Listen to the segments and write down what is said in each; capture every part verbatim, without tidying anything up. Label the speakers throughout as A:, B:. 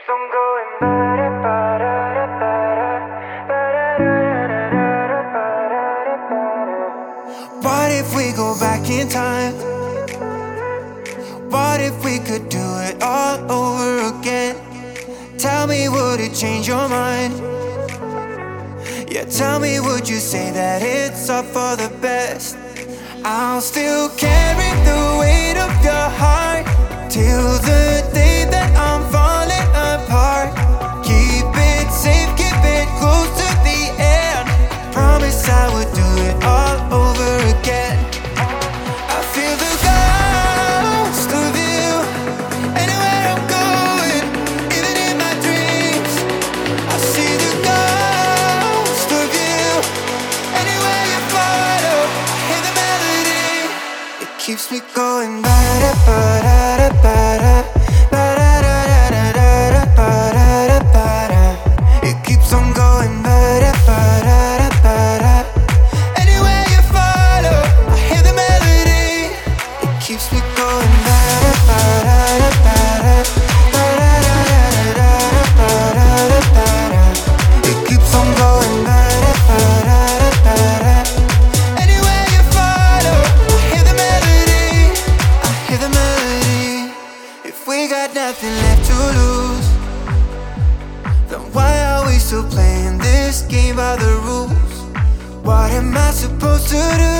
A: keeps on going. What if we go back in time? What if we could do it all over again? Tell me, would it change your mind? Yeah, tell me, would you say that it's all for the best? I'll still carry the weight of your heart till the day that I'm falling apart. Keep it safe, keep it close to the end. Promise I would do it all over again. I feel the ghost of you anywhere I'm going, even in my dreams. I see the ghost of you anywhere you follow. I hear the melody, it keeps me going. Ba-da, ba-da, ba-da, ba-da-da-da-da-da, ba-da-da-ba-da. It keeps on going. Ba-da, ba-da, ba-da. Anywhere you follow, I hear the melody, it keeps me going. Ba-da, ba-da, ba-da, ba-da-da-da-da, ba-da-da-ba-da. It keeps on going. Ba-da, ba-da, ba-da. Anywhere you follow, I hear the melody, I hear the melody. If we got nothing left to lose, then why are we still playing this game by the rules? What am I supposed to do?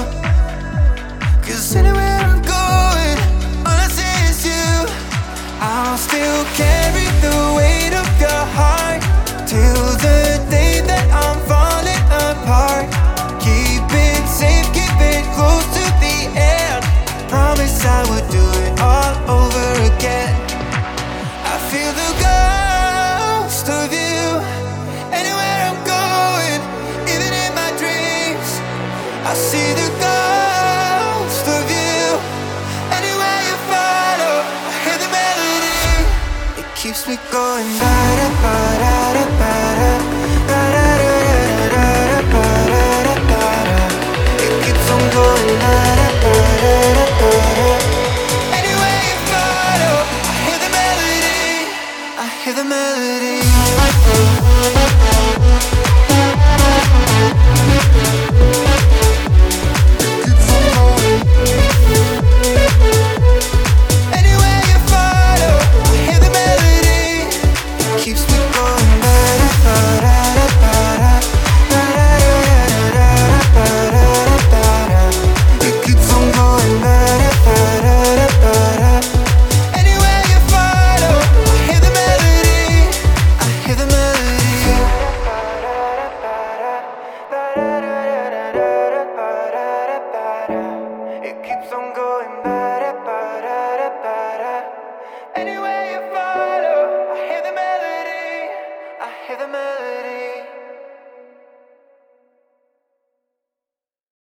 A: Cause anywhere I'm going, all I see is you. I'll still carry the weight of your heart till the day that I'm falling apart. Keep it safe, keep it close to the end. Promise I would do it all over again. I feel the ghost of you anywhere I'm going, even in my dreams. I see the ghost of you anywhere you follow. I hear the melody, it keeps me going. Ba-da, ba-da, ba-da, ba-da-da-da-da, ba-da-da-ba-da. It keeps on going. Ba-da, ba-da, ba-da. Anywhere you follow, I hear the melody, I hear the melody. Anywhere you follow, I hear the melody, it keeps me going. Ba-da, ba-da, ba-da, ba-da-da-da-da, ba-da-da-ba-da. It keeps on going. Ba-da, ba-da, ba-da. Anywhere you follow, I hear the melody, I hear the melody. It keeps on going. Ba-da, ba-da, ba-da. Anywhere you follow, I hear the melody, I hear the melody.